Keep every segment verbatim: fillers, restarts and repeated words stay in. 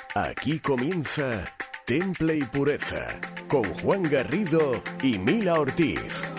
Aquí comienza Temple y Pureza con Juan Garrido y Mila Ortiz.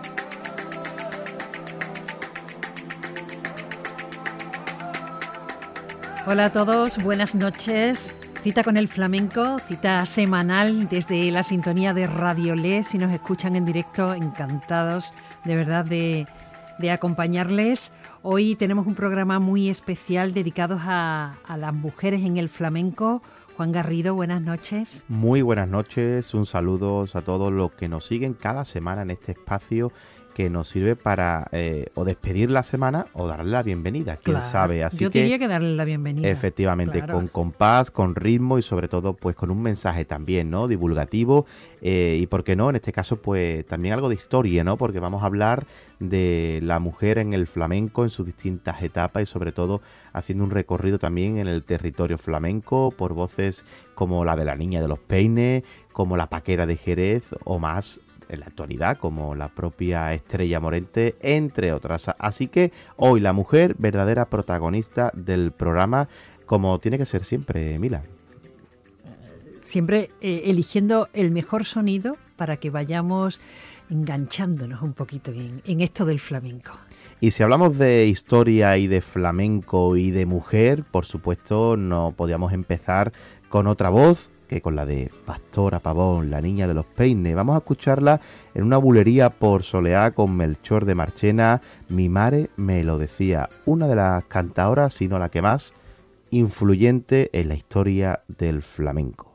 Hola a todos, buenas noches. Cita con el flamenco, cita semanal desde la sintonía de Radio Le. Si nos escuchan en directo, encantados de verdad de, de acompañarles. Hoy tenemos un programa muy especial dedicado a, a las mujeres en el flamenco. Juan Garrido, buenas noches. Muy buenas noches, un saludo a todos los que nos siguen cada semana en este espacio que nos sirve para eh, o despedir la semana o darle la bienvenida, quién Claro, sabe. Así yo que, quería que darle la bienvenida. Efectivamente, claro. con compás, con ritmo y sobre todo pues con un mensaje también, ¿no? Divulgativo eh, y por qué no, en este caso pues también algo de historia, ¿no? Porque vamos a hablar de la mujer en el flamenco en sus distintas etapas y sobre todo haciendo un recorrido también en el territorio flamenco por voces como la de la Niña de los Peines, como la Paquera de Jerez o más en la actualidad como la propia Estrella Morente, entre otras. Así que hoy la mujer, verdadera protagonista del programa, como tiene que ser siempre, Mila. Siempre eh, eligiendo el mejor sonido para que vayamos enganchándonos un poquito en, en esto del flamenco. Y si hablamos de historia y de flamenco y de mujer, por supuesto no podíamos empezar con otra voz que con la de Pastora Pavón, la Niña de los Peines. Vamos a escucharla en una bulería por Soleá con Melchor de Marchena. Mi mare me lo decía, una de las cantadoras, si no la que más influyente en la historia del flamenco.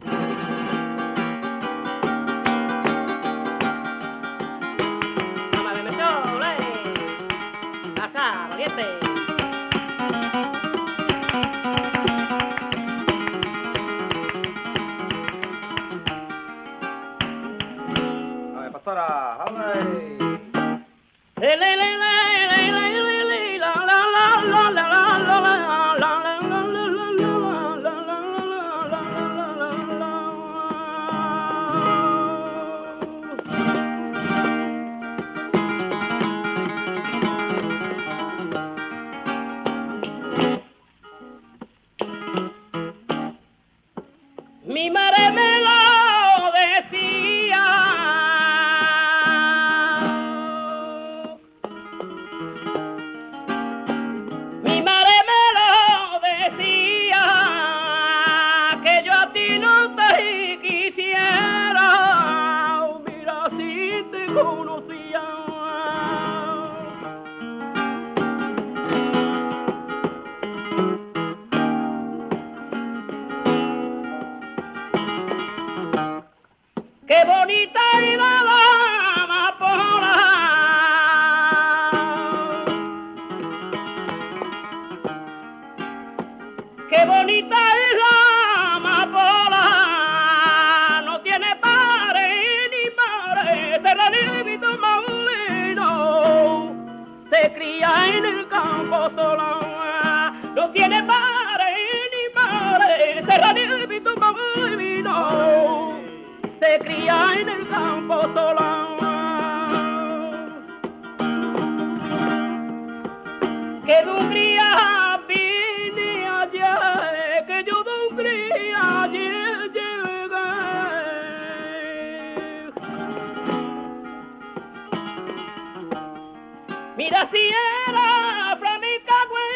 Mira si era flamenca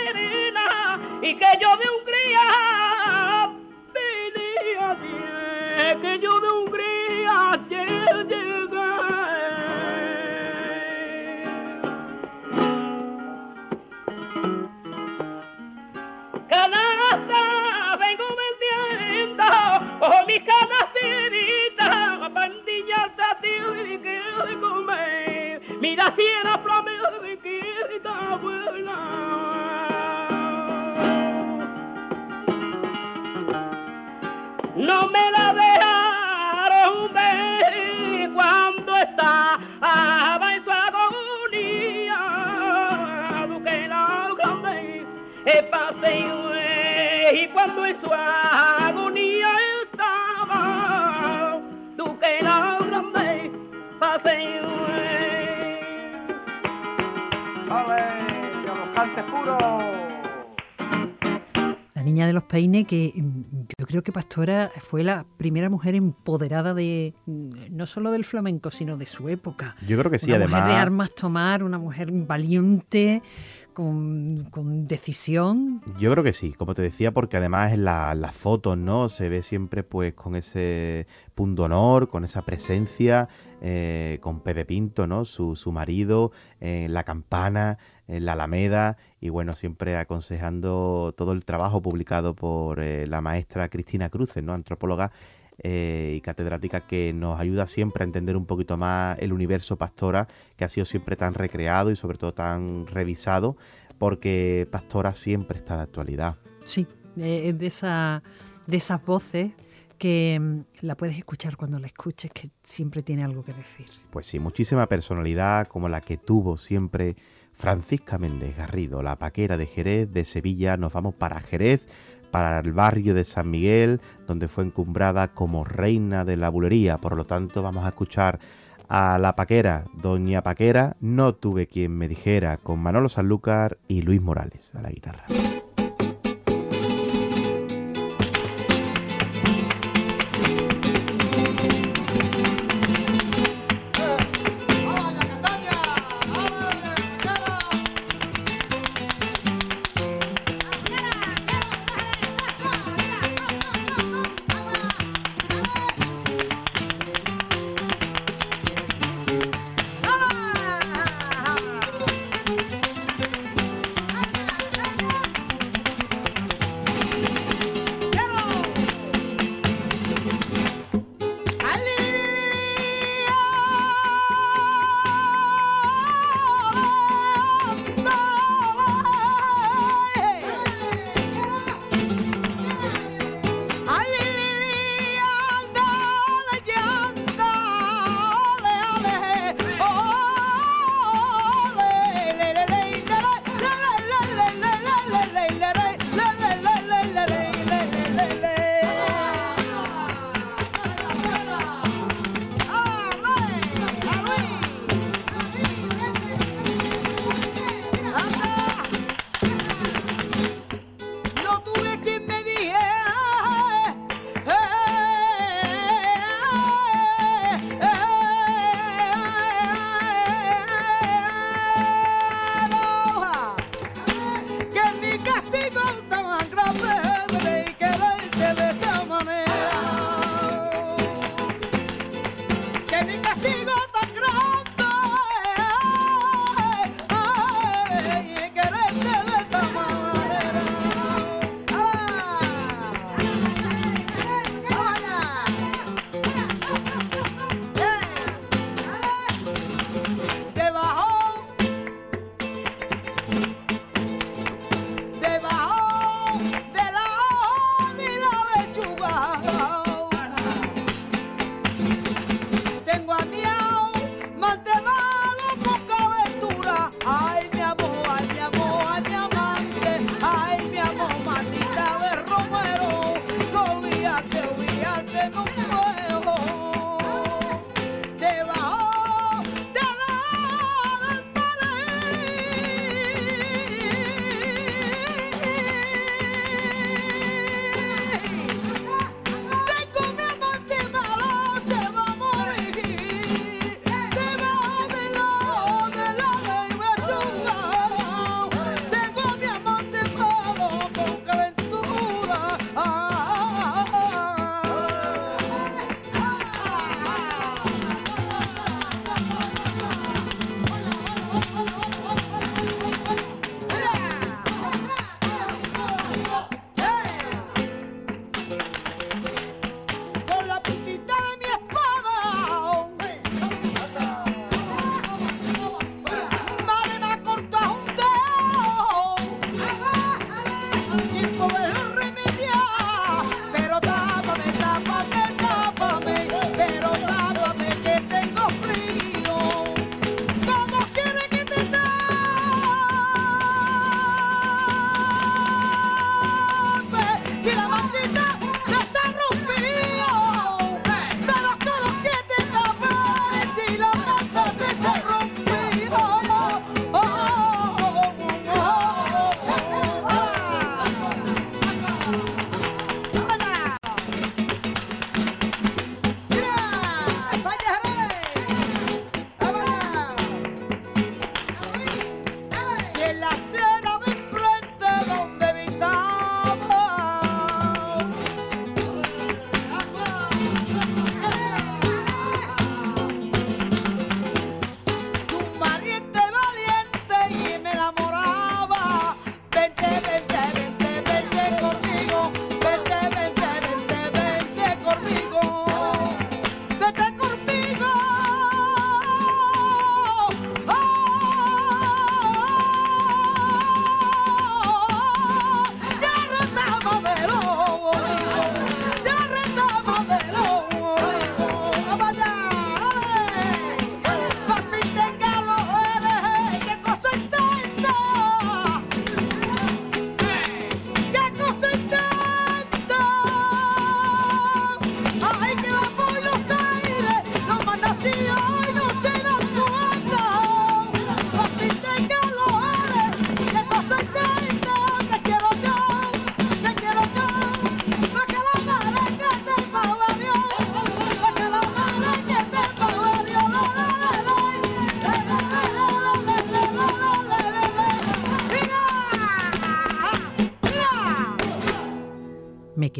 buena y que yo de Hungría venía bien, que yo de Hungría ayer llegué. Canasta vengo vendiendo, oh mi canastita, pandillas a ti que de comer. Mira si era flamenca buena. No me la dejaron ver cuando estaba en su agonía. Duque la grande el paseo y cuando en su agonía estaba Duque la grande paseo. La Niña de los Peines, que yo creo que Pastora fue la primera mujer empoderada de no solo del flamenco, sino de su época. Yo creo que sí, una además. Una mujer de armas tomar, una mujer valiente, con, con decisión. Yo creo que sí, como te decía, porque además en la, las fotos, ¿no? Se ve siempre pues con ese punto honor, con esa presencia, eh, con Pepe Pinto, ¿no? Su, su marido, en la campana, en la Alameda, y bueno, siempre aconsejando todo el trabajo publicado por eh, la maestra Cristina Cruces, ¿no? Antropóloga eh, y catedrática, que nos ayuda siempre a entender un poquito más el universo Pastora, que ha sido siempre tan recreado y sobre todo tan revisado, porque Pastora siempre está de actualidad. Sí, eh, de, esa, de esas voces que mm, la puedes escuchar cuando la escuches, que siempre tiene algo que decir. Pues sí, muchísima personalidad, como la que tuvo siempre Francisca Méndez Garrido, la paquera de Jerez. De Sevilla nos vamos para Jerez, para el barrio de San Miguel, donde fue encumbrada como reina de la bulería. Por lo tanto, vamos a escuchar a la paquera, doña Paquera, No tuve quien me dijera, con Manolo Sanlúcar y Luis Morales a la guitarra.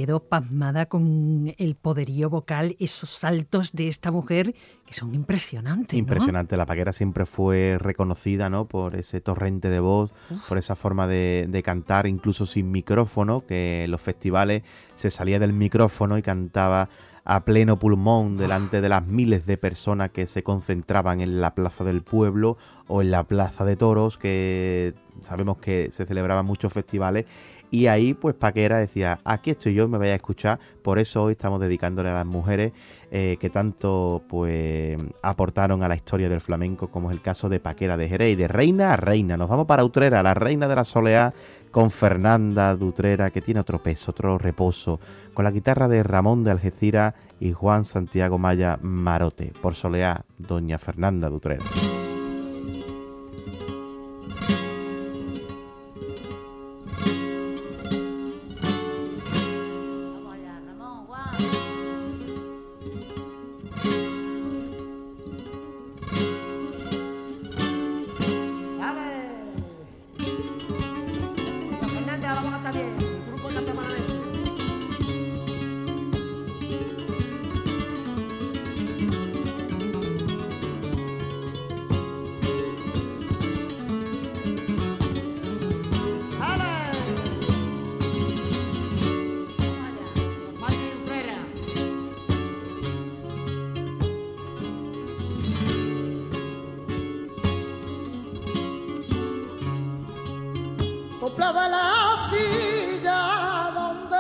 quedo pasmada con el poderío vocal, esos saltos de esta mujer que son impresionantes, ¿no? Impresionante. La Paquera siempre fue reconocida, ¿no?, por ese torrente de voz, Uf. por esa forma de, de cantar, incluso sin micrófono, que en los festivales se salía del micrófono y cantaba a pleno pulmón delante de las miles de personas que se concentraban en la Plaza del Pueblo o en la Plaza de Toros, que sabemos que se celebraban muchos festivales. Y ahí, pues, Paquera decía, aquí estoy yo, me vais a escuchar. Por eso hoy estamos dedicándole a las mujeres eh, que tanto, pues, aportaron a la historia del flamenco, como es el caso de Paquera de Jerez. Y de reina a reina. Nos vamos para Utrera, la reina de la soleá, con Fernanda de Utrera, que tiene otro peso, otro reposo, con la guitarra de Ramón de Algeciras y Juan Santiago Maya Marote. Por soleá, doña Fernanda de Utrera. Soplaba la silla donde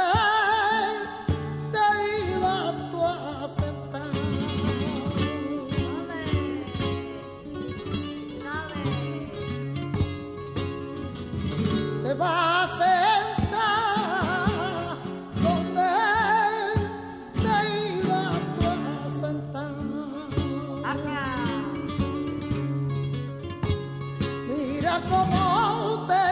te ibas tú a sentar. Te vas a sentar donde te ibas tú a sentar. Mira cómo te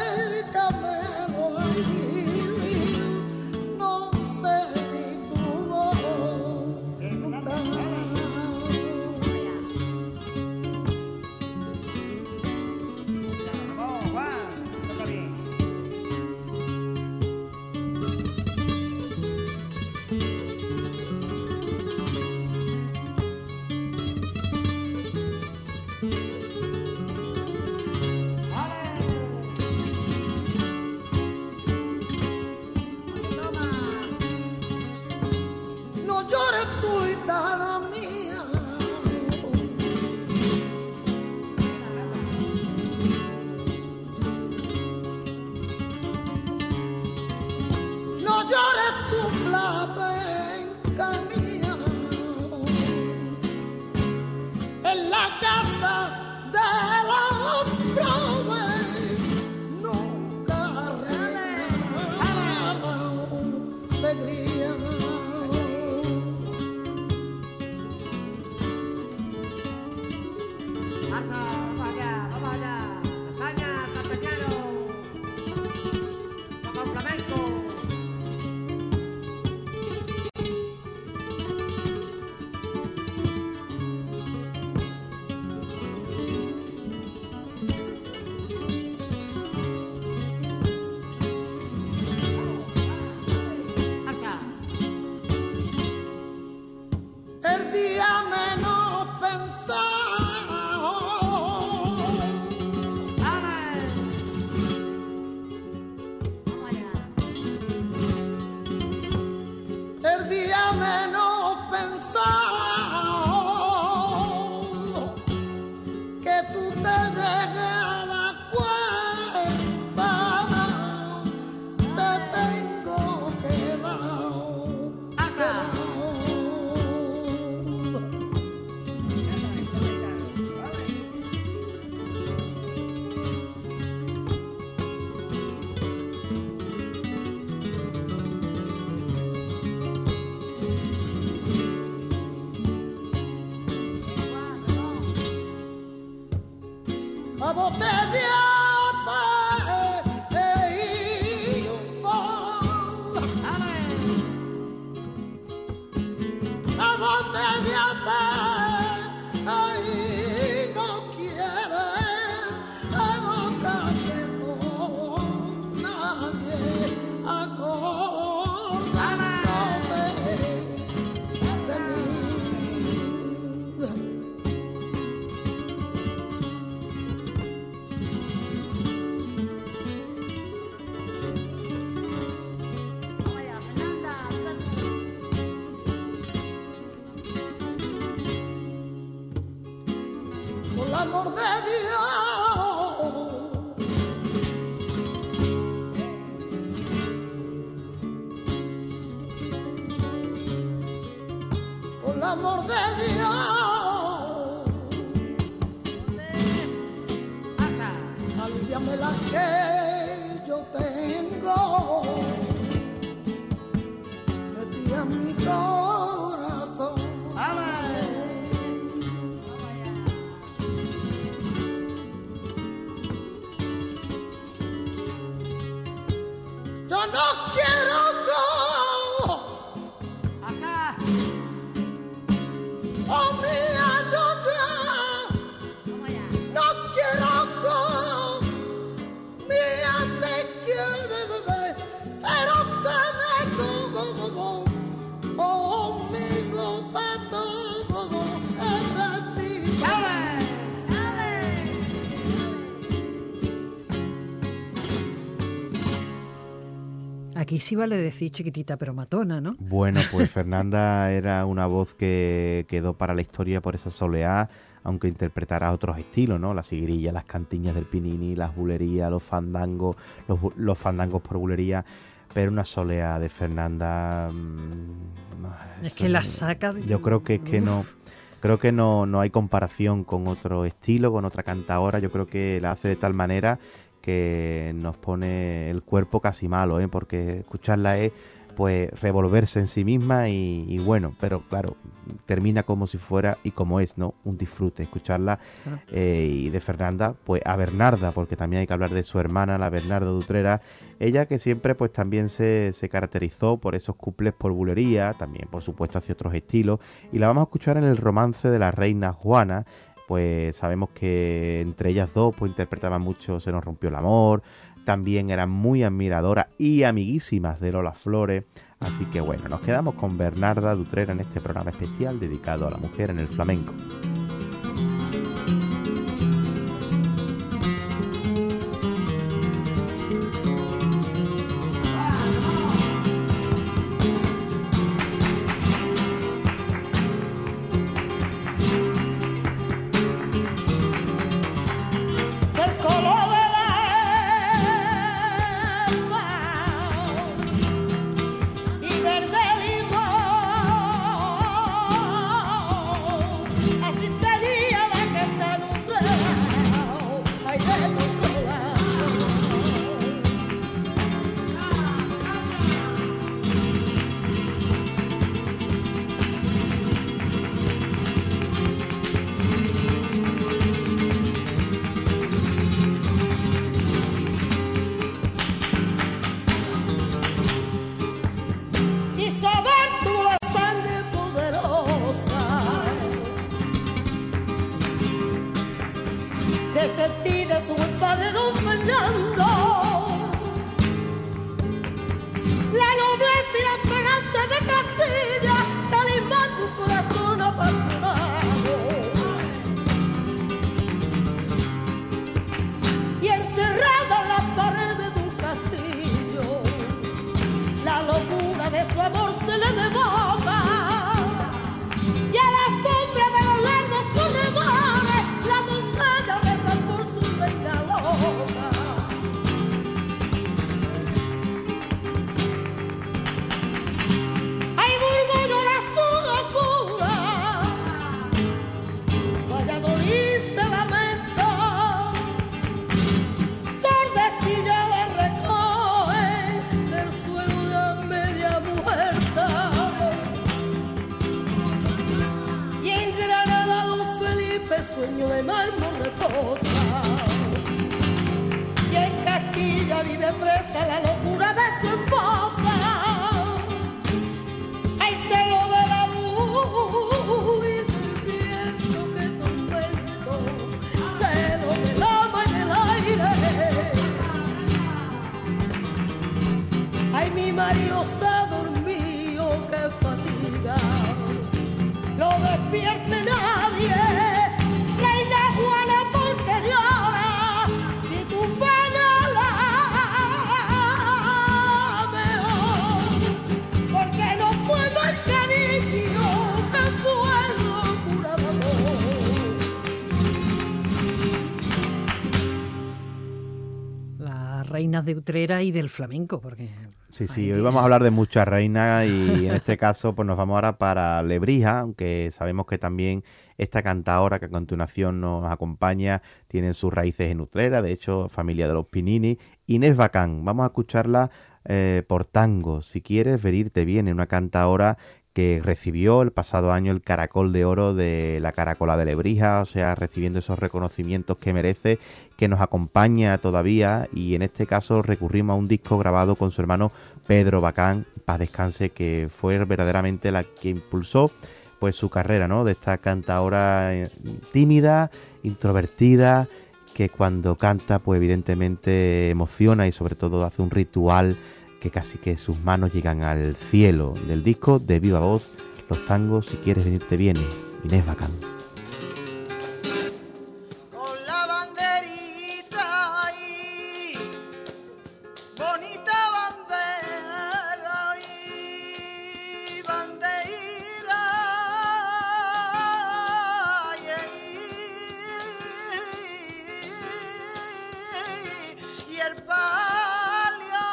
Ana. amor de Dios, por el amor de Dios, aliviame la que yo tengo, metí en mi corazón. Yo no quiero go. Acá. Oh, mía, yo ya. No quiero go. Mía, te quiero, bebé. Pero tenés go. Oh, amigo, pato, era ti. Dale, dale. Aquí sí vale decir chiquitita pero matona, ¿no? Bueno, pues Fernanda era una voz que quedó para la historia por esa soleá, aunque interpretara otros estilos, ¿no? La siguirilla, las cantiñas del Pinini, las bulerías, los fandangos, los, los fandangos por bulería, pero una soleá de Fernanda... Mmm, es que la saca... De... Yo creo que es que Uf. no... Creo que no, no hay comparación con otro estilo, con otra cantadora. Yo creo que la hace de tal manera que nos pone el cuerpo casi malo, ¿eh? Porque escucharla es pues revolverse en sí misma y, y bueno, pero claro, termina como si fuera y como es, ¿no? Un disfrute escucharla. Eh, y de Fernanda, pues a Bernarda, porque también hay que hablar de su hermana, la Bernarda de Utrera, ella que siempre pues también se, se caracterizó por esos cuples por bulería, también por supuesto hacia otros estilos, y la vamos a escuchar en el romance de la reina Juana. Pues sabemos que entre ellas dos pues interpretaban mucho Se nos rompió el amor, también eran muy admiradoras y amiguísimas de Lola Flores, así que bueno, nos quedamos con Bernarda de Utrera en este programa especial dedicado a la mujer en el flamenco. reinas de Utrera y del flamenco, porque... Sí, sí, hoy vamos a hablar de muchas reinas y en este caso pues nos vamos ahora para Lebrija, aunque sabemos que también esta cantaora que a continuación nos acompaña tiene sus raíces en Utrera, de hecho familia de los Pinini, Inés Bacán. Vamos a escucharla eh, por tango, Si quieres venirte bien, una cantaora que recibió el pasado año el Caracol de Oro de la Caracola de Lebrija, o sea, recibiendo esos reconocimientos que merece, que nos acompaña todavía, y en este caso recurrimos a un disco grabado con su hermano Pedro Bacán, paz descanse, que fue verdaderamente la que impulsó pues su carrera, ¿no? De esta cantaora tímida, introvertida, que cuando canta pues evidentemente emociona y sobre todo hace un ritual que casi que sus manos llegan al cielo. Del disco de viva voz, los tangos Si quieres venirte viene, Inés Bacán. Con la banderita ahí, bonita bandera y bandeira, y, y el palio,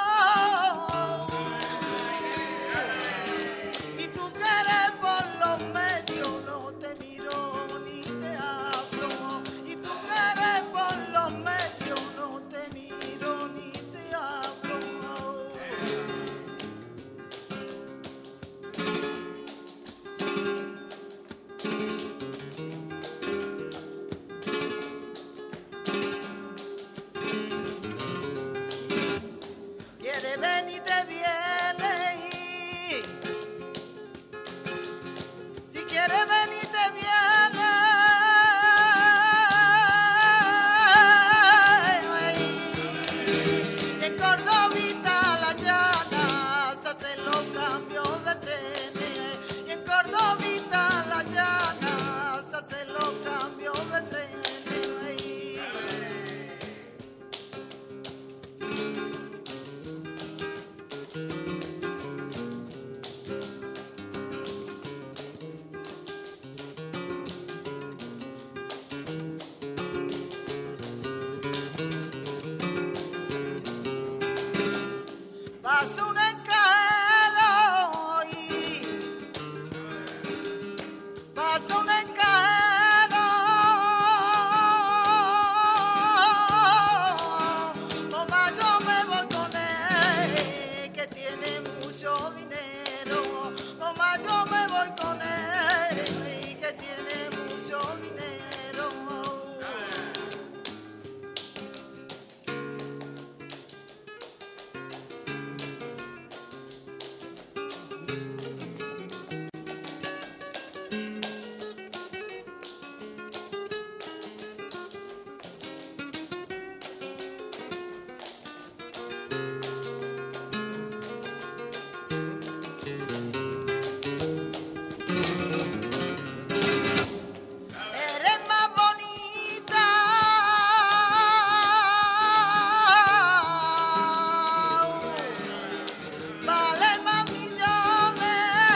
y tú que eres por los medios, no te miro ni te hablo, y tú que eres por los medios, no te miro ni te hablo. Quiere venirte viene y si quiere venirte viene en Cordovita la llana se hacen los cambios de trenes, y en Cordovita la llana se hacen los cambios de trenes. Pasa un encaero y pasa un encaero, mamá yo me voy con él que tiene mucho dinero, mamá yo me voy con él que tiene mucho dinero. Eres más bonita, vale más millones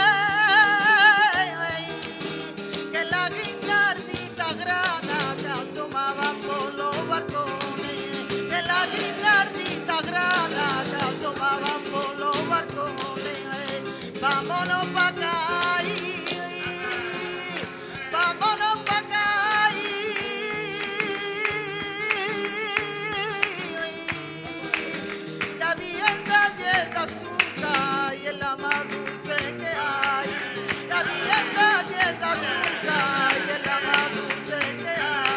que la guinardita grana que asomaba por los balcones, que la guinardita grana que asomaba por los balcones. Vámonos pa' acá, vámonos pa' acá, la bien galleta azúcar y es la más dulce que hay, la bien galleta azúcar y es la más dulce que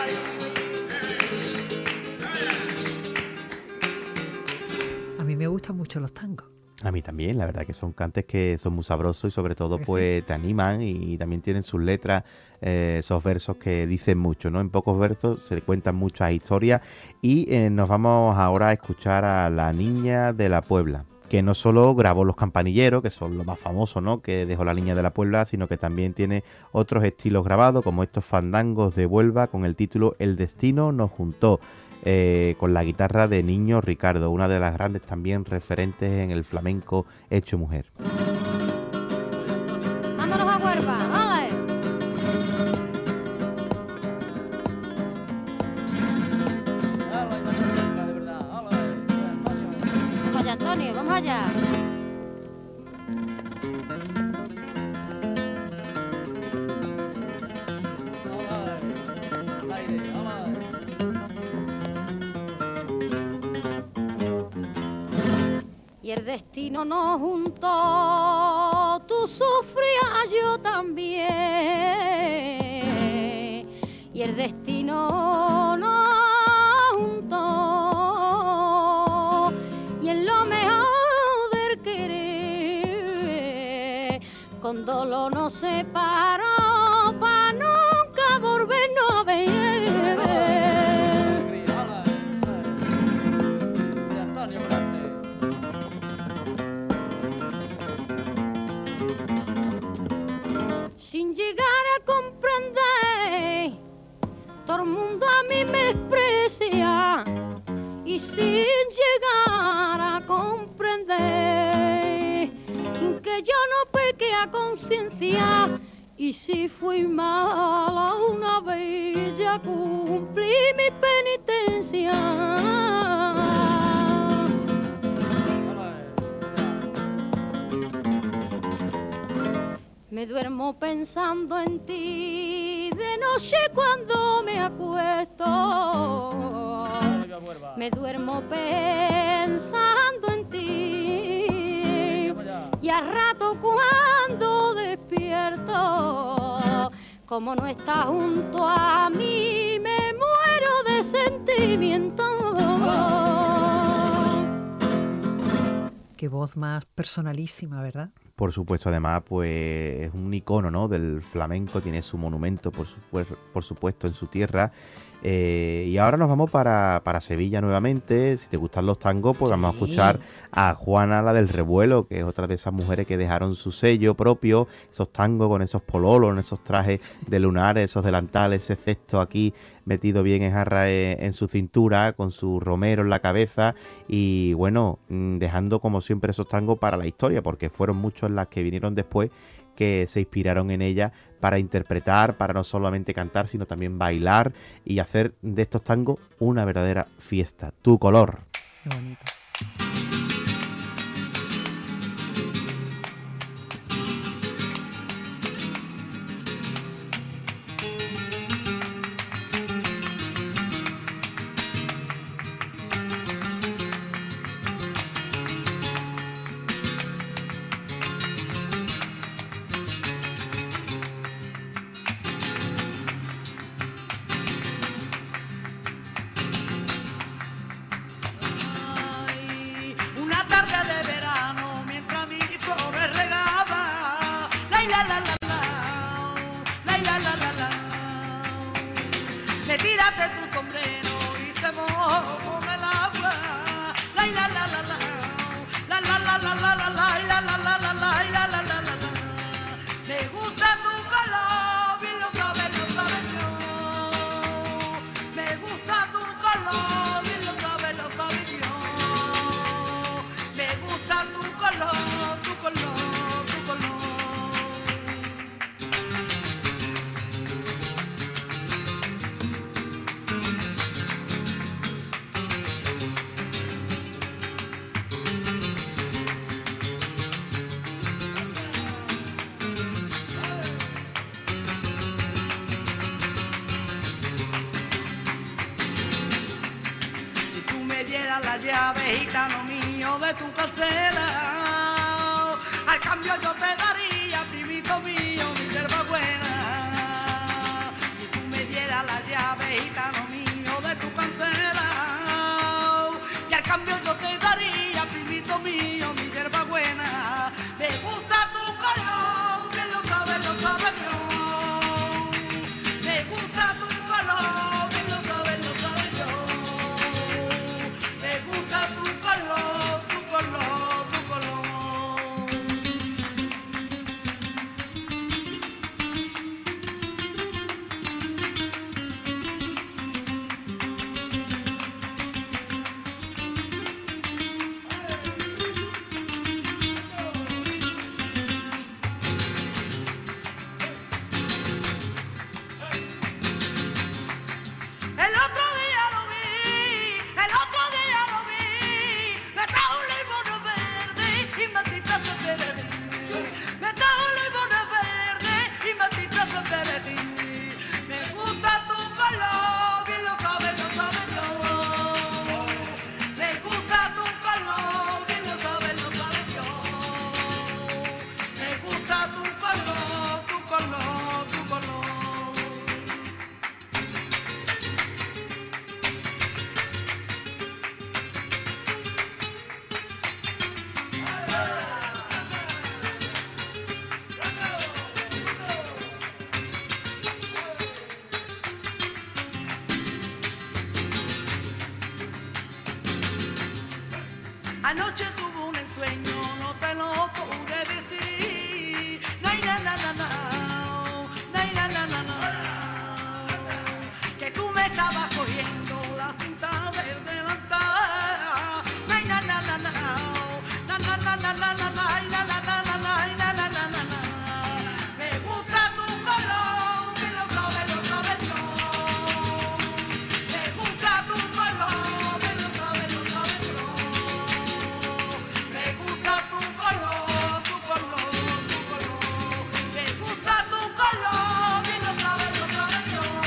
hay. A mí me gustan mucho los tangos. A mí también, la verdad que son cantes que son muy sabrosos y sobre todo pues te animan, y también tienen sus letras, eh, esos versos que dicen mucho, ¿no? En pocos versos se cuentan muchas historias, y eh, nos vamos ahora a escuchar a La Niña de la Puebla, que no solo grabó Los Campanilleros, que son lo más famoso, ¿no?, que dejó La Niña de la Puebla, sino que también tiene otros estilos grabados, como estos fandangos de Huelva con el título El destino nos juntó, eh, con la guitarra de Niño Ricardo, una de las grandes también referentes en el flamenco hecho mujer. ¡Vámonos a Huelva! ¡Vale! Hala, ya se venga, de verdad. Hala, España. destino nos juntó, tú sufrías, yo también, y el destino nos juntó, y en lo mejor del querer, con dolor nos separó, pa' nunca volvernos a ver. Sin llegar a comprender, todo el mundo a mí me desprecia, y sin llegar a comprender que yo no pequé a conciencia, y si fui mala una vez ya cumplí mi penitencia. Me duermo pensando en ti de noche cuando me acuesto. Me duermo pensando en ti y al rato cuando despierto, como no estás junto a mí, me muero de sentimiento. Qué voz más personalísima, ¿verdad? Por supuesto, además, pues es un icono, ¿no?, del flamenco, tiene su monumento, por, supu- por supuesto, en su tierra. Eh, y ahora nos vamos para, para Sevilla nuevamente. Si te gustan los tangos, pues sí, vamos a escuchar a Juana, la del Revuelo, que es otra de esas mujeres que dejaron su sello propio, esos tangos con esos pololos, esos trajes de lunares, esos delantales, ese cesto aquí metido bien en jarra en, en su cintura, con su romero en la cabeza, y bueno, dejando como siempre esos tangos para la historia, porque fueron muchos las que vinieron después que se inspiraron en ella para interpretar, para no solamente cantar, sino también bailar y hacer de estos tangos una verdadera fiesta. Tu color. Qué bonito. La llave, gitano mío, de tu carcela, al cambio yo te daría, primito mío, mi hierba buena. Si tú me dieras la llave, gitano mío, de tu carcela, y al cambio yo te daría, primito mío, mi hierba buena. Me gusta tu color, bien lo sabes, lo sabes yo. Me gusta tu color, bien lo sabes, lo sabes yo. Me gusta tu color, tu color, tu color. Anoche tuve un ensueño, no te lo pude decir. Nay, na, na, na, na. Nay, na, na, na, na. Que tú me estabas cogiendo la cinta del delantal. Nay, na, na, na, na. Na, na, na, na, na, na, na, na, na, na, na, na, na, na, na, na. Me gusta tu color, que lo sabes, lo sabes todo. Me gusta tu color, que lo sabes, lo sabes todo. Me gusta tu color, tu color, tu color. Me gusta tu color, que lo sabes, lo sabes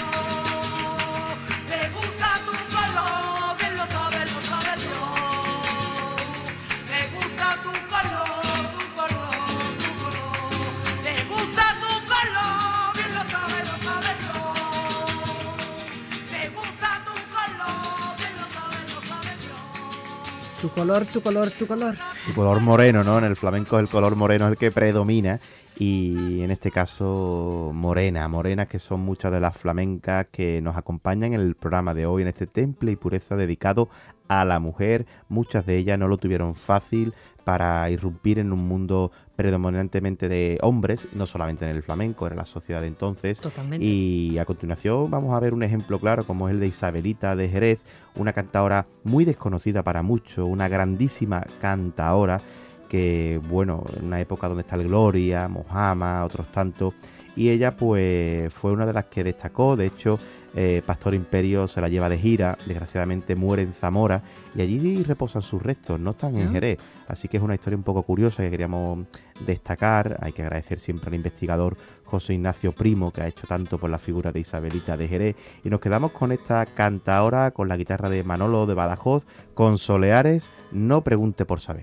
todo. Me gusta tu color, que lo sabes, lo sabes todo. Me gusta tu color, tu color, tu color. Me gusta tu color, que lo sabes, lo sabes todo. Me gusta tu color, que lo sabes, lo sabes todo. Tu color, tu color, tu color. El color moreno, ¿no? En el flamenco el color moreno es el que predomina y en este caso morena, morenas que son muchas de las flamencas que nos acompañan en el programa de hoy, en este Temple y Pureza dedicado a la mujer. Muchas de ellas no lo tuvieron fácil para irrumpir en un mundo predominantemente de hombres, no solamente en el flamenco, era la sociedad de entonces. Totalmente. Y a continuación vamos a ver un ejemplo claro como es el de Isabelita de Jerez, una cantaora muy desconocida para muchos, una grandísima cantaora que, bueno, en una época donde está el Gloria, Mojama, otros tantos, y ella pues fue una de las que destacó. De hecho, eh, Pastor Imperio se la lleva de gira, desgraciadamente muere en Zamora y allí reposan sus restos, no están en ¿Ah? Jerez, así que es una historia un poco curiosa que queríamos destacar. Hay que agradecer siempre al investigador José Ignacio Primo, que ha hecho tanto por la figura de Isabelita de Jerez, y nos quedamos con esta cantaora con la guitarra de Manolo de Badajoz, con Soleares, No pregunte por saber.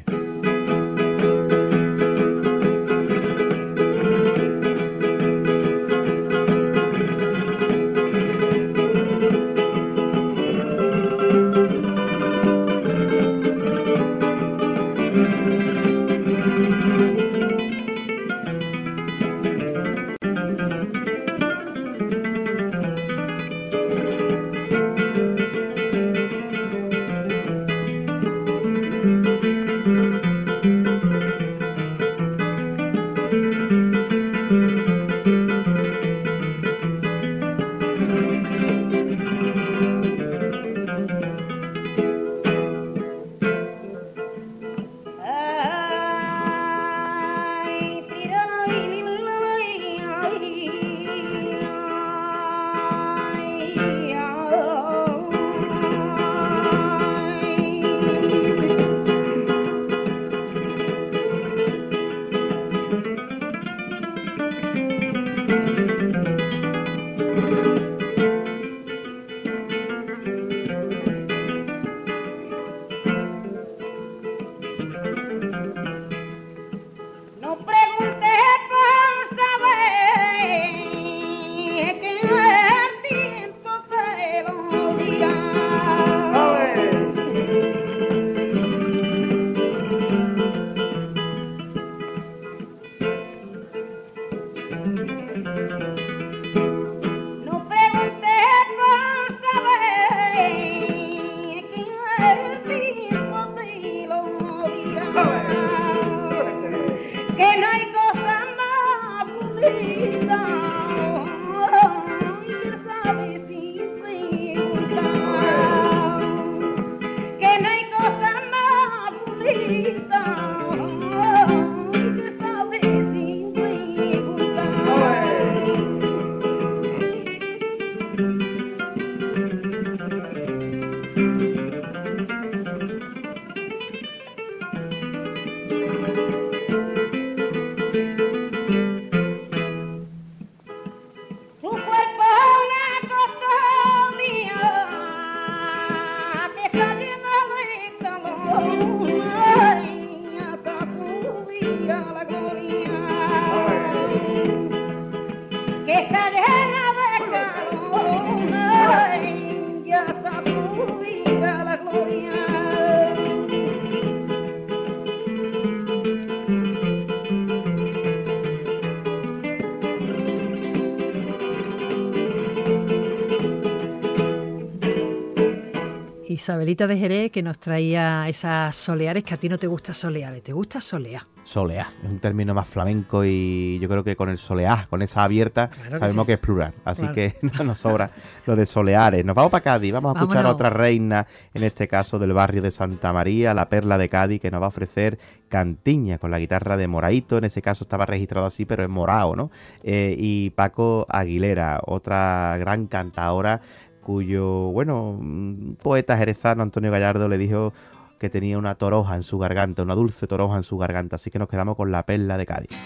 Isabelita de Jerez, que nos traía esas soleares, que a ti no te gusta soleares, te gusta solear. Soleá, es un término más flamenco y yo creo que con el soleá, con esa abierta, Claro que sabemos sí. que es plural. Así Claro. que no nos sobra lo de soleares. Nos vamos para Cádiz, vamos a escuchar Vámonos. a otra reina, en este caso del barrio de Santa María, la Perla de Cádiz, que nos va a ofrecer cantiña con la guitarra de Moraito. En ese caso estaba registrado así, pero es morao, ¿no? Eh, y Paco Aguilera, otra gran cantadora, cuyo, bueno, un poeta jerezano, Antonio Gallardo, le dijo que tenía una toroja en su garganta, una dulce toroja en su garganta. Así que nos quedamos con la Perla de Cádiz.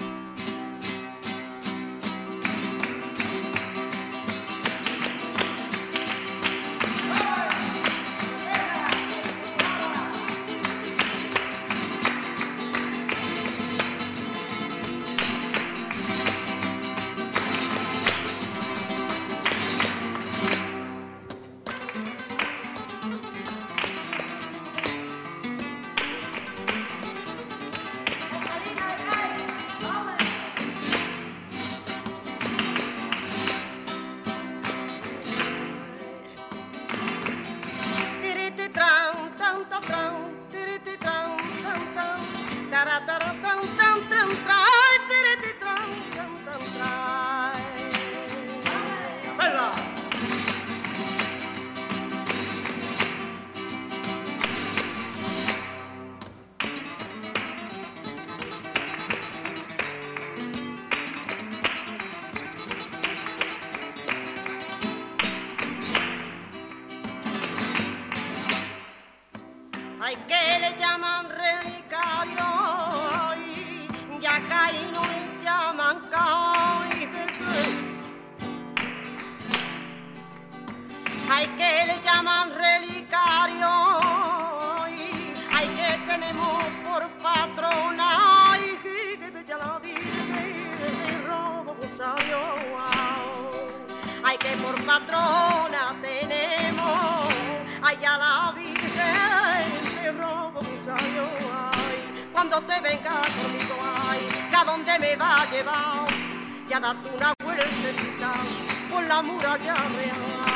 Tiriti tran, tan, tan, tran, tiriti tran, tan, tan, tara, tara, tan, tan, tran, trai, tiriti tran, tan, tan, trai. Ay, que le llaman relicario, ay, ya caí no le llaman caí. Ay, que le llaman relicario, ay, ay, que tenemos por patrona, ay, que bella la Virgen de robo gozayo, ay, que por patrona tenemos allá la Virgen de robo gozayo, ay, cuando te venga conmigo, ay, que a dónde me va a llevar, y a darte una vueltecita por la muralla real.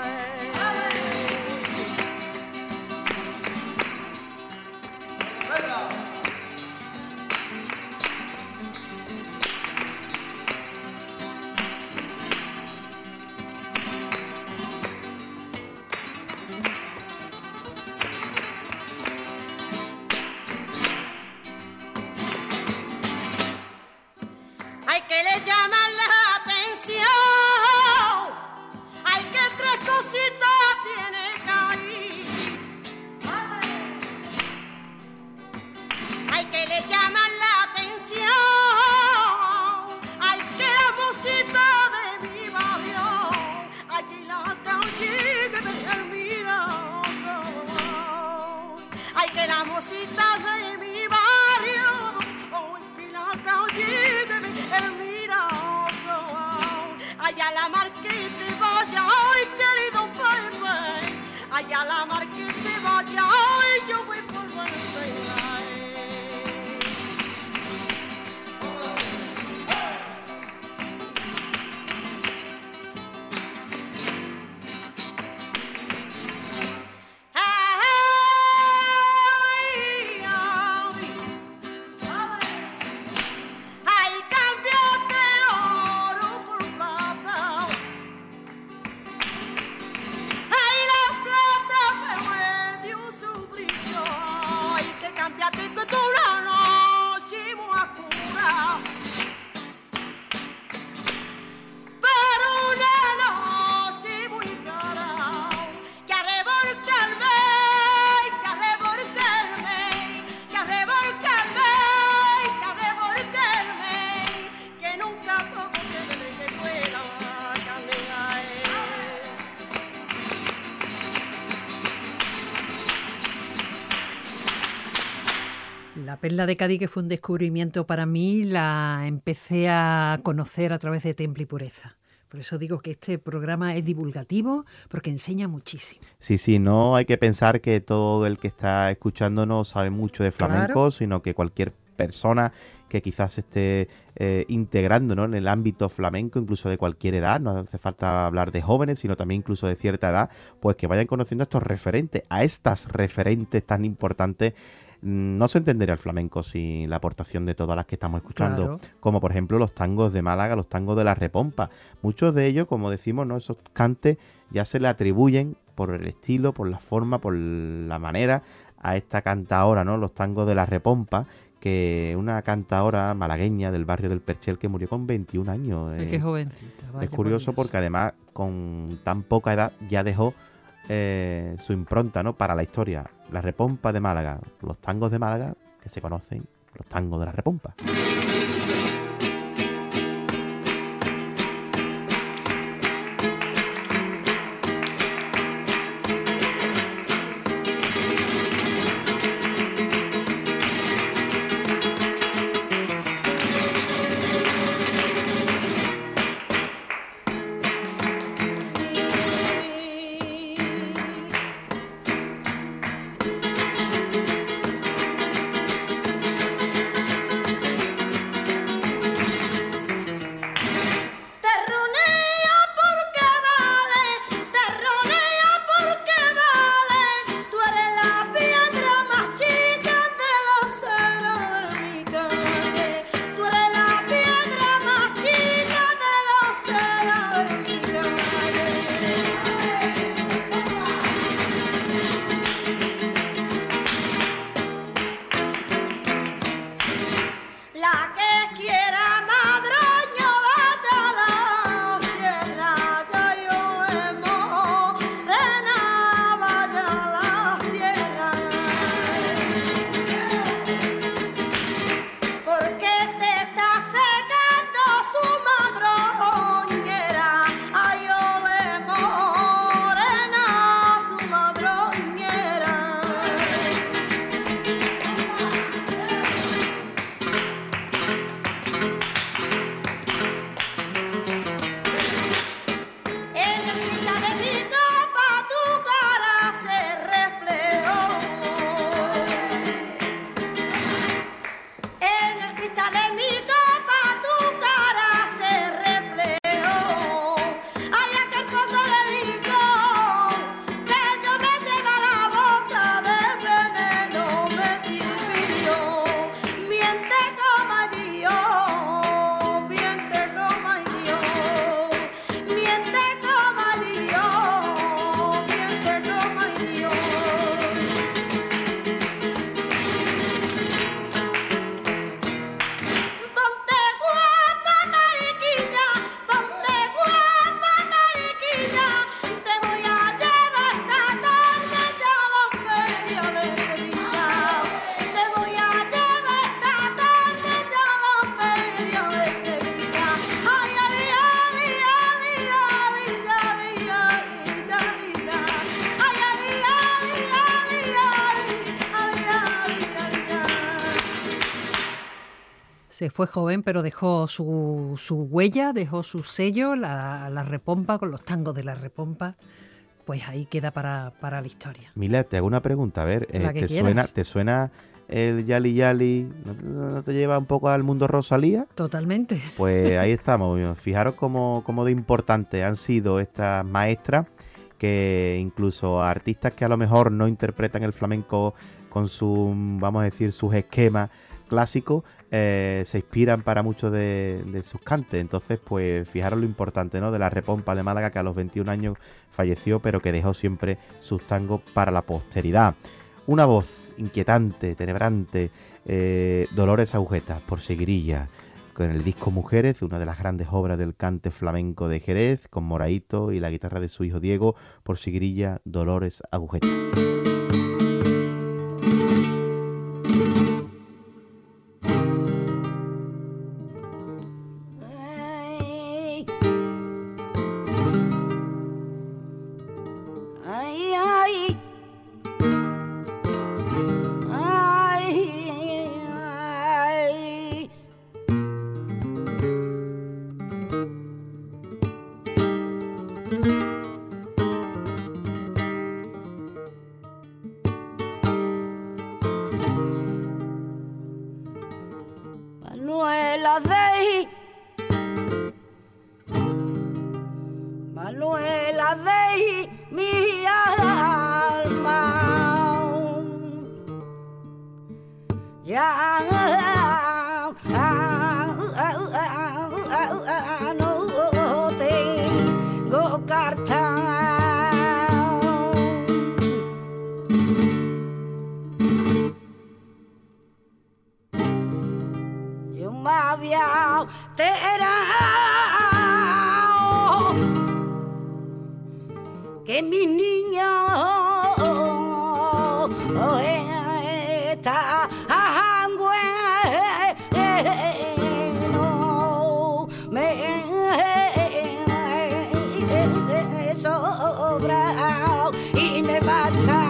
Hay que le llaman la atención, hay que tres cositas tiene que oír. Hay que le llaman la atención, hay que la mosita de mi barrio, allí la calle que me mira. Hay que la mosita de mi barrio, ay, que la calle que me mira. Allá la mar que se vaya, ay, querido Pepe, allá la mar que se vaya, ay, yo voy por Venezuela. Ay, ay, ay, cámbiate oro por plata. Ay, la plata me dio su brillo. Ay, que cámbiate con tu una noche muy oscura. Por una noche muy cara. Que a revolcarme, que a revolcarme, que a revolcarme, que a revolcarme, que nunca poco se me que pueda caminar. La Perla de Cádiz, que fue un descubrimiento para mí, la empecé a conocer a través de Temple y Pureza. Por eso digo que este programa es divulgativo, porque enseña muchísimo. Sí, sí, no hay que pensar que todo el que está escuchándonos sabe mucho de flamenco, Claro. sino que cualquier persona que quizás se esté eh, integrando, ¿no?, en el ámbito flamenco, incluso de cualquier edad, no hace falta hablar de jóvenes, sino también incluso de cierta edad, pues que vayan conociendo a estos referentes, a estas referentes tan importantes. No se entendería el flamenco sin la aportación de todas las que estamos escuchando, Claro. como por ejemplo los tangos de Málaga, los tangos de la Repompa. Muchos de ellos, como decimos, ¿no?, esos cantes ya se le atribuyen por el estilo, por la forma, por la manera a esta cantaora, ¿no?, los tangos de la Repompa, que una cantaora malagueña del barrio del Perchel que murió con veintiún años. Ay, eh. qué jovencita. vaya Es por curioso Dios. porque además con tan poca edad ya dejó eh, su impronta, ¿no?, para la historia. La Repompa de Málaga, los tangos de Málaga que se conocen, los tangos de la Repompa. Terronea porque vale, terronea porque vale, tú eres la piedra más chica de los ceros de mi calle, tú eres la piedra más chica de los ceros de mi calle. La que quiera madroño vaya a la sierra, ya yo hemos rena vaya a la sierra. Porque se está secando su madroñera, ay yo morena su madroñera. En el cristal de mi copa tu cara se reflejó. En el cristal de mi copa tu cara se reflejó. Ay, aquel fondo de licor que yo me lleva a la boca de veneno me sirvió. Miente como ay Dios, miente como ay Dios, miente como ay Dios, miente como ay Dios. Ponte guapa, mariquilla, ponte guapa, mariquilla, te voy a llevar esta tarde ya a los ferias de Sevilla. Te voy a llevar esta tarde ya a los ferias de Sevilla. Ay, ay, ay, ay, ay, ay, ay, ay, ay, ay. Ay, ay, ay, ay, ay, ay, ay, ay. Se fue joven, pero dejó su, su huella, dejó su sello, la, la Repompa, con los tangos de la Repompa. Pues ahí queda para, para la historia. Mila, te hago una pregunta, a ver, eh, La que ¿te, quieras. suena, ¿te suena el Yali Yali? ¿No, no te lleva un poco al mundo Rosalía? Totalmente. Pues ahí estamos. Fijaros cómo, cómo de importantes han sido estas maestras, que incluso artistas que a lo mejor no interpretan el flamenco con su, vamos a decir, sus esquemas clásicos, eh, se inspiran para muchos de, de sus cantes. Entonces, pues fijaros lo importante, ¿no?, de la Repompa de Málaga, que a los veintiún años falleció, pero que dejó siempre sus tangos para la posteridad. Una voz inquietante, tenebrante, eh, Dolores Agujetas, por Seguirilla, con el disco Mujeres, una de las grandes obras del cante flamenco de Jerez, con Moraito y la guitarra de su hijo Diego, por Seguirilla, Dolores Agujetas. Ay, ay, ay, ay. Manuela de mi alma, ya no tengo carta. Yo me había enterado que mi niño está bueno, me sobra y me basta.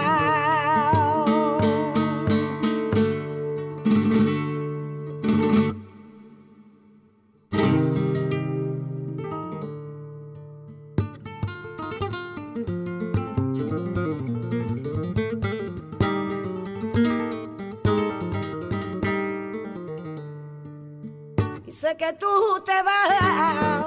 Sé que tú te vas,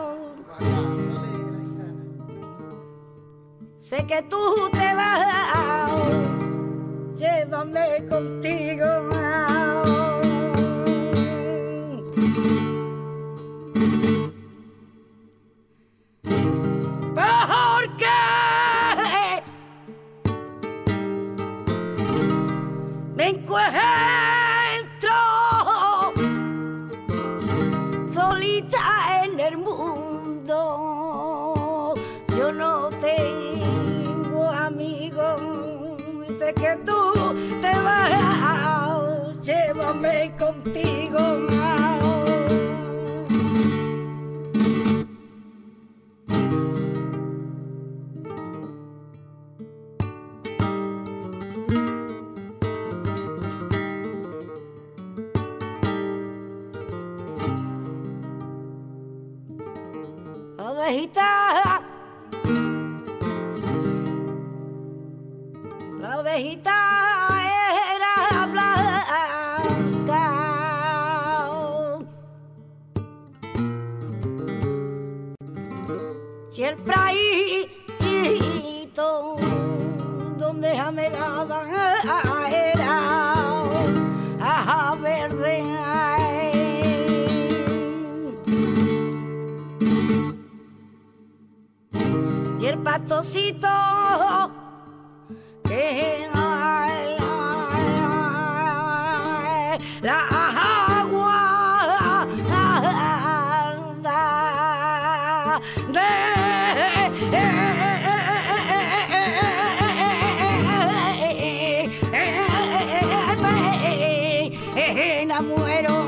sé que tú te vas, llévame contigo. Porque me encuentro solita en el mundo, yo no tengo amigos, sé que tú te vas, llévame contigo. La ovejita, la ovejita era blanca, si el praíto donde jamelaban era a verde. Y el pastocito que la agua de enamoró.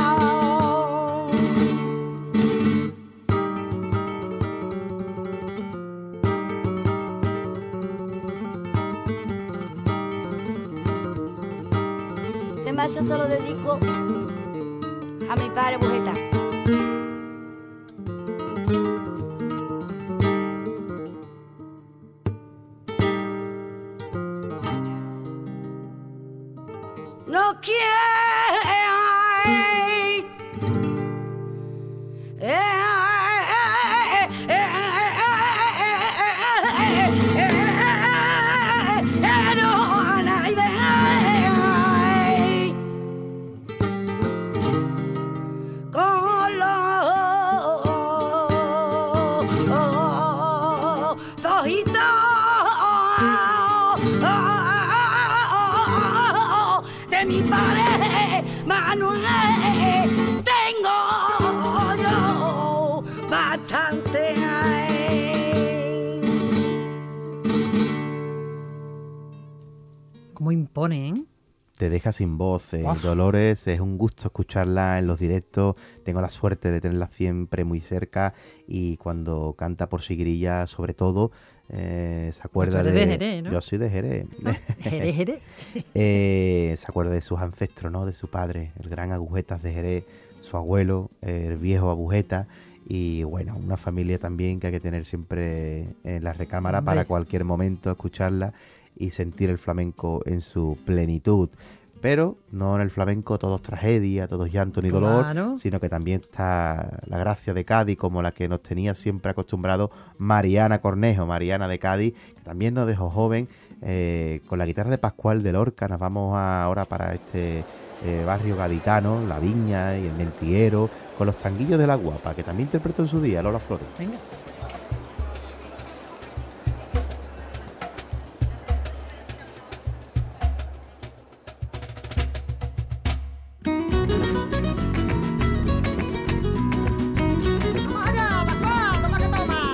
Yo solo dedico a mi padre Bujeta. No quiero de mi padre Manuel, tengo yo bastante. Cómo impone, ¿eh? Te deja sin voz, eh. Dolores, es un gusto escucharla en los directos, tengo la suerte de tenerla siempre muy cerca y cuando canta por Sigrilla, sobre todo, eh, se acuerda de... de Jerez, ¿no? Yo soy de Jerez. Jerez, Jerez. eh, se acuerda de sus ancestros, ¿no? De su padre, el gran Agujetas de Jerez, su abuelo, el viejo Agujeta, y bueno, una familia también que hay que tener siempre en la recámara Hombre. para cualquier momento escucharla y sentir el flamenco en su plenitud. Pero no en el flamenco todo es tragedia, todo es llanto ni dolor, Claro. sino que también está la gracia de Cádiz, como la que nos tenía siempre acostumbrado Mariana Cornejo, Mariana de Cádiz, que también nos dejó joven. Eh, con la guitarra de Pascual de Lorca nos vamos ahora para este eh, barrio gaditano, La Viña y el Mentiguero, con los tanguillos de la Guapa, que también interpretó en su día Lola Flores. Venga. Vamos allá, Pascual, toma que toma.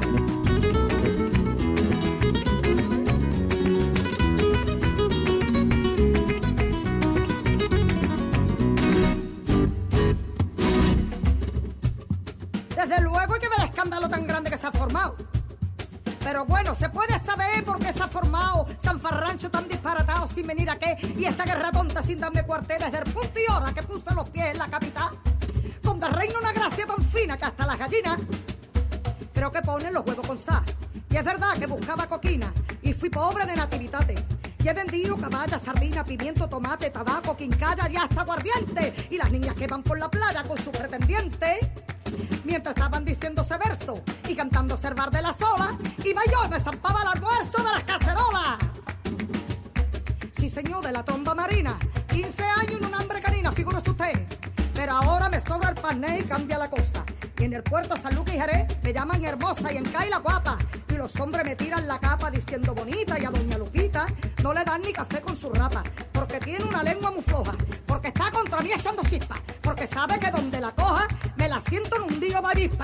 Desde luego hay que ver el escándalo tan grande que se ha formado. Pero bueno, se puede saber por qué se ha formado San Farrancho tan disparatado sin venir a qué, y esta guerra tonta sin darme cuartel desde el punto y hora que puse los pies en la capital, donde reina una gracia tan fina que hasta las gallinas creo que ponen los huevos con sal. Y es verdad que buscaba coquina y fui pobre de nativitate. Y he vendido caballa, sardina, pimiento, tomate, tabaco, quincalla y hasta aguardiente. Y las niñas que van por la playa con su pretendiente, mientras estaban diciéndose verso y cantando Cervar de la Sola, iba yo y me zampaba el almuerzo de las cacerolas. Sí, señor, de la tromba marina, quince años en un hambre canina, figúrese usted. Pero ahora me sobra el pané y cambia la cosa. Y en el puerto San Lucas y Jerez me llaman hermosa y en Cai la guapa. Y los hombres me tiran la capa diciendo bonita, y a doña Lupita no le dan ni café con su rapa, porque tiene una lengua muy floja, porque está contra mí echando chispas, porque sabe que donde la coja me la siento en un día barispa.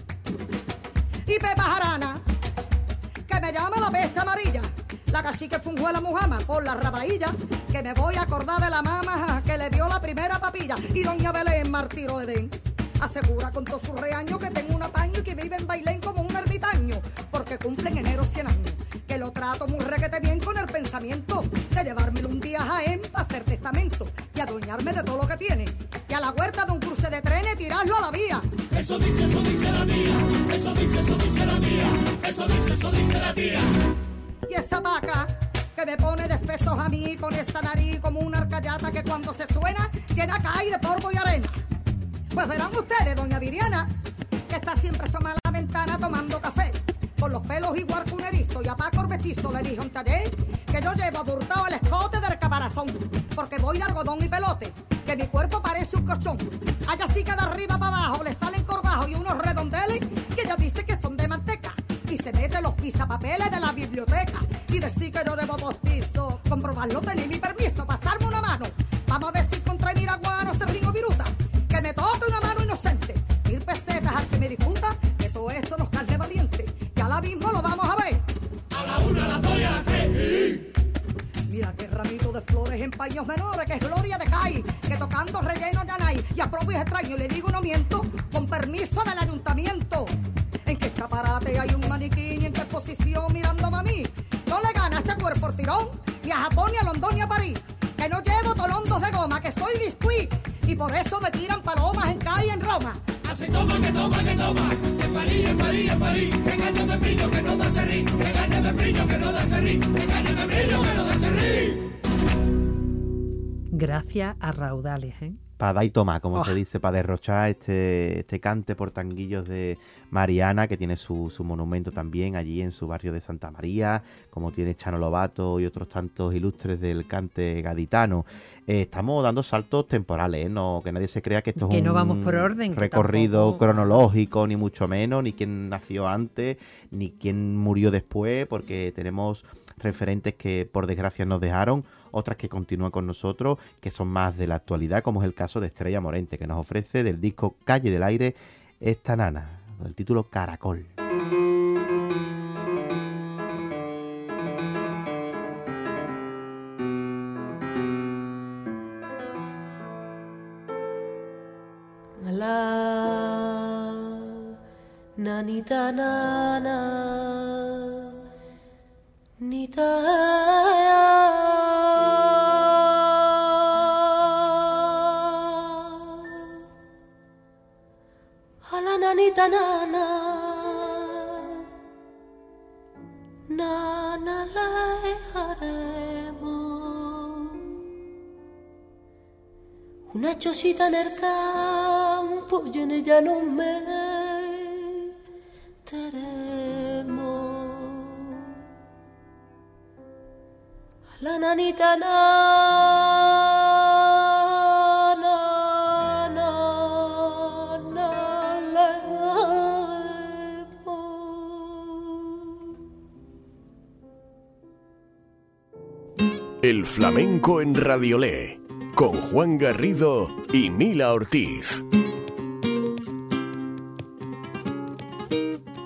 Y Pepa Jarana, que me llama la peste amarilla, la cacique fungió a la Mujama por la rabailla, que me voy a acordar de la mamá que le dio la primera papilla. Y doña Belén Martiro Edén asegura con todo su reaño que tengo un apaño y que vive en Bailén como un ermitaño, porque cumple en enero cien años, que lo trato muy requete bien con el pensamiento de llevármelo un día a Jaén para hacer testamento y adueñarme de todo lo que tiene, y a la huerta de un cruce de trenes tirarlo a la vía. Eso dice, eso dice la mía, eso dice, eso dice la mía, eso dice, eso dice la tía. Y esa vaca que me pone de fesos a mí con esta nariz como una arcayata que cuando se suena llena cae de polvo y arena. Pues verán ustedes, doña Viriana, que está siempre asomada a la ventana tomando café, con los pelos igual que un erizo, y a Paco Orvestizo le dijo en taller que yo llevo aburtado el escote del caparazón, porque voy de algodón y pelote, que mi cuerpo parece un colchón. Allá sí que de arriba para abajo le salen corgajos y unos redondeles que ella dice que son de manteca, y se mete los pisapapeles de la biblioteca, y decir que yo debo postizo, comprobarlo tenéis mi permiso, pasarme una mano, vamos a ver si encontré miraguano, serrín o viruta, que me toque una mano inocente, mil pesetas al que me discuta, que todo esto nos carne valiente, que ahora mismo lo vamos a ver. A la una, a las dos y a las tres. Mira qué ramito de flores en paños menores, que es gloria de Cai, que tocando relleno ya no hay, y a propio es extraño, le digo no miento, con permiso del ayuntamiento. En qué escaparate hay un maniquí, y en qué posición mirándome a mí, no le gana a este cuerpo el tirón, ni a Japón, ni a Londón, ni a París, que no llevo tolondos de goma, que soy biscuit, y por eso me tiran palomas en Cai y en Roma. Así toma, que toma, que toma, en París, en París, en París, que gane de brillo, que no da serrín, que gane de brillo, que no da serrín, que gane de brillo, que no da serrín. Gracias a raudales, ¿eh? Para dar y tomar, como Oh. se dice, para derrochar este, este cante por tanguillos de Mariana, que tiene su, su monumento también allí en su barrio de Santa María, como tiene Chano Lobato y otros tantos ilustres del cante gaditano. Eh, estamos dando saltos temporales, ¿eh? No, que nadie se crea que esto Que es un no vamos por orden, que recorrido tampoco- cronológico, ni mucho menos, ni quién nació antes, ni quién murió después, porque tenemos referentes que por desgracia nos dejaron, otras que continúan con nosotros, que son más de la actualidad, como es el caso de Estrella Morente, que nos ofrece del disco Calle del Aire esta nana, del título Caracol. La nanita nana, nita. A la nanita nana, nana la dejaremos. una chocita en el campo y en ella nos meteremos. A la nanita na, na, na, na, la El flamenco en Radiolé, con Juan Garrido y Mila Ortiz.